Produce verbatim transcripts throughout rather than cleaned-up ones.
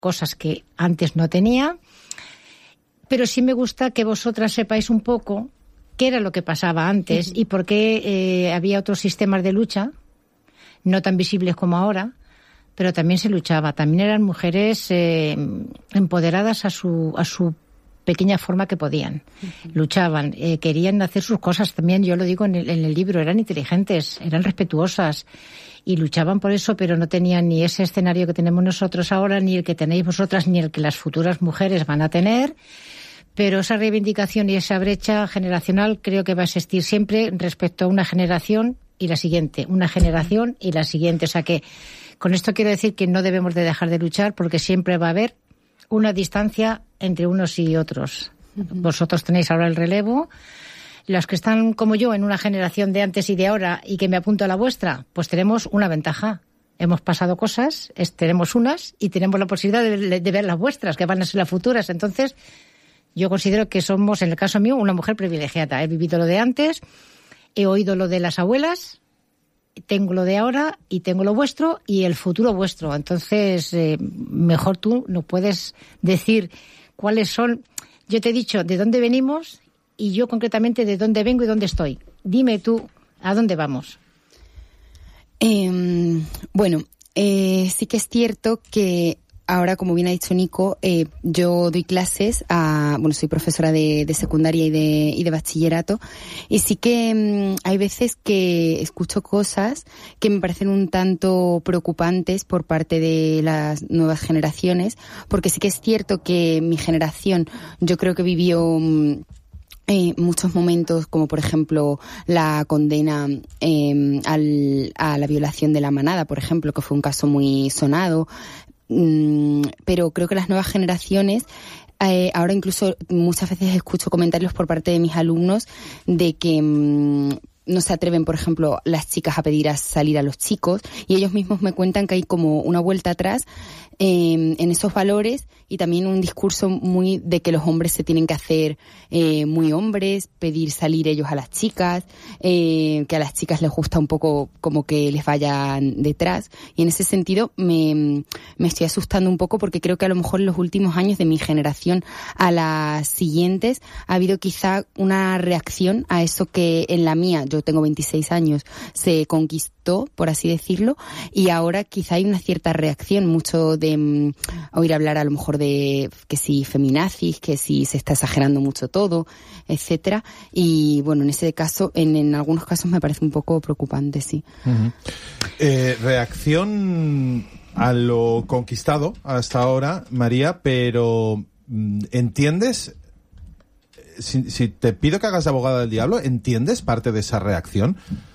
cosas que antes no tenía, pero sí me gusta que vosotras sepáis un poco qué era lo que pasaba antes uh-huh. y por qué eh, había otros sistemas de lucha, no tan visibles como ahora, pero también se luchaba. También eran mujeres eh, empoderadas a su, a su pequeña forma que podían. Uh-huh. Luchaban, eh, querían hacer sus cosas también, yo lo digo en el, en el libro, eran inteligentes, eran respetuosas y luchaban por eso, pero no tenían ni ese escenario que tenemos nosotros ahora, ni el que tenéis vosotras, ni el que las futuras mujeres van a tener. Pero esa reivindicación y esa brecha generacional creo que va a existir siempre respecto a una generación y la siguiente, una generación y la siguiente. O sea que con esto quiero decir que no debemos de dejar de luchar porque siempre va a haber una distancia entre unos y otros. Uh-huh. Vosotros tenéis ahora el relevo. Los que están como yo en una generación de antes y de ahora y que me apunto a la vuestra, pues tenemos una ventaja. Hemos pasado cosas, es, tenemos unas y tenemos la posibilidad de, de ver las vuestras, que van a ser las futuras. Entonces, yo considero que somos, en el caso mío, una mujer privilegiada. He vivido lo de antes, he oído lo de las abuelas, tengo lo de ahora y tengo lo vuestro y el futuro vuestro. Entonces, eh, mejor tú nos puedes decir cuáles son. Yo te he dicho de dónde venimos y yo concretamente de dónde vengo y dónde estoy. Dime tú a dónde vamos. Eh, bueno, eh, sí que es cierto que ahora, como bien ha dicho Nico, eh, yo doy clases a, bueno, soy profesora de, de secundaria y de, y de bachillerato, y sí que mmm, hay veces que escucho cosas que me parecen un tanto preocupantes por parte de las nuevas generaciones, porque sí que es cierto que mi generación, yo creo que vivió mmm, Eh, muchos momentos, como por ejemplo la condena eh, al, a la violación de la manada, por ejemplo, que fue un caso muy sonado, mm, pero creo que las nuevas generaciones, eh, ahora incluso muchas veces escucho comentarios por parte de mis alumnos de que mm, no se atreven, por ejemplo, las chicas a pedir a salir a los chicos, y ellos mismos me cuentan que hay como una vuelta atrás eh, en esos valores, y también un discurso muy de que los hombres se tienen que hacer eh, muy hombres, pedir salir ellos a las chicas, eh, que a las chicas les gusta un poco como que les vayan detrás, y en ese sentido me, me estoy asustando un poco porque creo que a lo mejor en los últimos años de mi generación a las siguientes ha habido quizá una reacción a eso que en la mía, yo tengo veintiséis años, se conquistó, por así decirlo, y ahora quizá hay una cierta reacción, mucho de um, oír hablar a lo mejor de que si feminazis, que si se está exagerando mucho todo, etcétera, y bueno, en ese caso, en, en algunos casos me parece un poco preocupante, sí. Uh-huh. Eh, reacción a lo conquistado hasta ahora, María, pero ¿entiendes? Si, si te pido que hagas de abogada del diablo, ¿entiendes parte de esa reacción?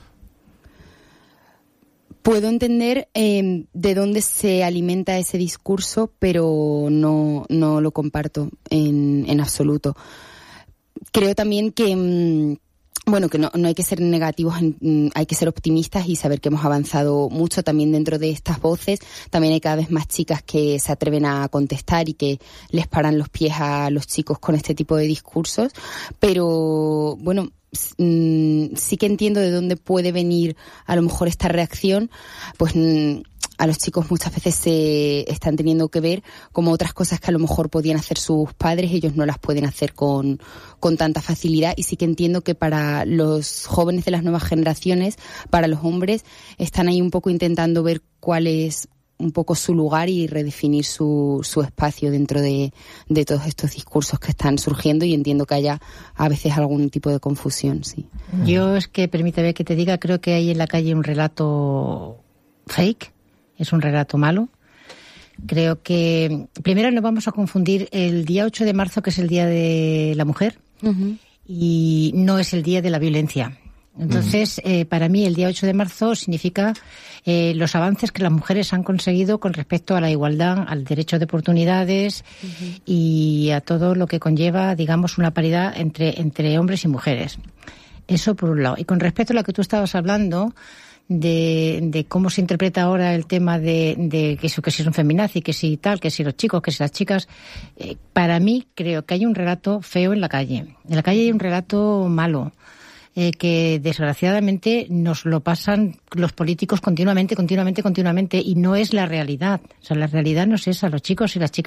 Puedo entender eh, de dónde se alimenta ese discurso, pero no, no lo comparto en, en absoluto. Creo también que, mmm, bueno, que no, no hay que ser negativos, en, hay que ser optimistas y saber que hemos avanzado mucho también dentro de estas voces. También hay cada vez más chicas que se atreven a contestar y que les paran los pies a los chicos con este tipo de discursos. Pero, bueno, sí que entiendo de dónde puede venir a lo mejor esta reacción, pues a los chicos muchas veces se están teniendo que ver como otras cosas que a lo mejor podían hacer sus padres, ellos no las pueden hacer con, con tanta facilidad, y sí que entiendo que para los jóvenes de las nuevas generaciones, para los hombres, están ahí un poco intentando ver cuál es un poco su lugar y redefinir su, su espacio dentro de, de todos estos discursos que están surgiendo, y entiendo que haya a veces algún tipo de confusión, sí. Yo es que, permítame que te diga, creo que hay en la calle un relato fake, es un relato malo. Creo que, primero, no vamos a confundir el día ocho de marzo, que es el Día de la Mujer, uh-huh. y no es el Día de la Violencia. Entonces, uh-huh. eh, para mí el día ocho de marzo significa eh, los avances que las mujeres han conseguido con respecto a la igualdad, al derecho de oportunidades uh-huh. y a todo lo que conlleva, digamos, una paridad entre, entre hombres y mujeres. Eso por un lado. Y con respecto a lo que tú estabas hablando, de, de cómo se interpreta ahora el tema de, de que, que si son feminazis, que si tal, que si los chicos, que si las chicas, eh, para mí creo que hay un relato feo en la calle. En la calle hay un relato malo. eh, que desgraciadamente nos lo pasan los políticos continuamente, continuamente, continuamente, y no es la realidad. O sea, la realidad no es esa. Los chicos y las chicas